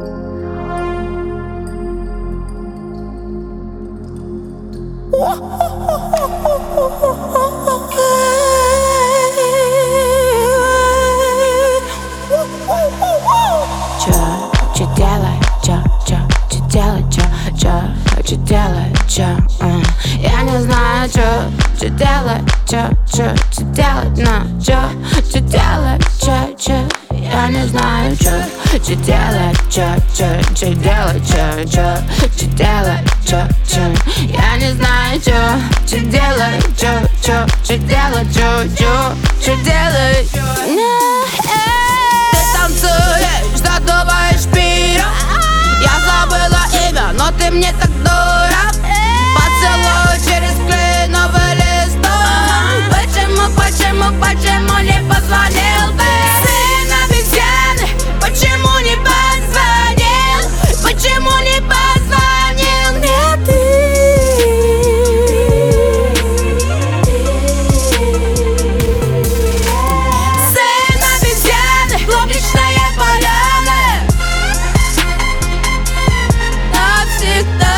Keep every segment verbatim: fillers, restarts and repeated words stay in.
Чё, чё делать, чё, чё, чё делать, чё, чё, чё делать, чё, м. Я не знаю, чё, чё делать, чё, чё, чё делать, но чё, чё делать, чё, чё. Я не знаю, чё, чё делать, чё, чё, чё делать, чё, чё, чё делать, чё, чё. Я не знаю, чё, чё делать, чё, чё, чё делать, чё, чё, чё делать. Ты танцуешь, задуваешь пирог. Я забыла имя, но ты мне так дорог. Поцелуй через кленовый листок. Почему, почему, почему не позвонил ты? Сын обезьяны, почему не позвонил? Почему не позвонил мне ты? Сын обезьяны, публичная поляна. Навсегда.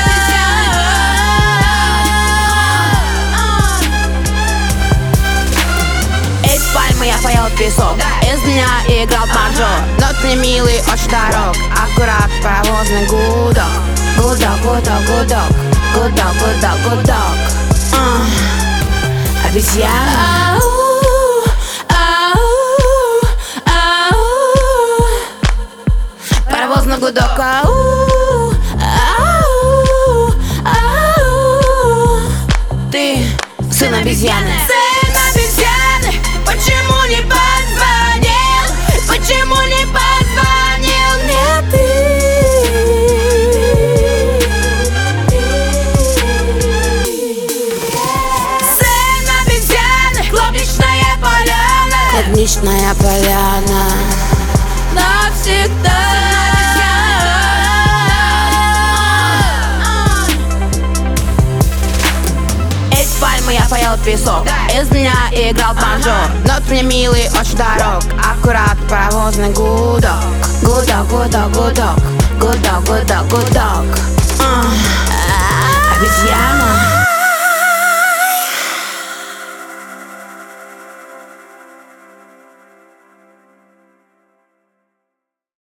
Из пальмы я поел песок, из меня играл банджо. Нот мне милый, очень дорог, аккурат паровозный гудок. Гудок, гудок, гудок, гудок, гудок, гудок. А, обезьяна. Ау, ау, ау. Паровозный гудок. Ау, ау, ау. Ты сын обезьяны. Сын обезьяны, почему не позвонил? Почему не позвонил мне ты? Сын обезьяны, клубничная поляна. Клубничная поляна. Навсегда. Из пальмы я поел песок, из меня играл банджо. Нот мне милый, очень дорог, аккурат паровозный гудок. Гудок, гудок, гудок, гудок, гудок, гудок.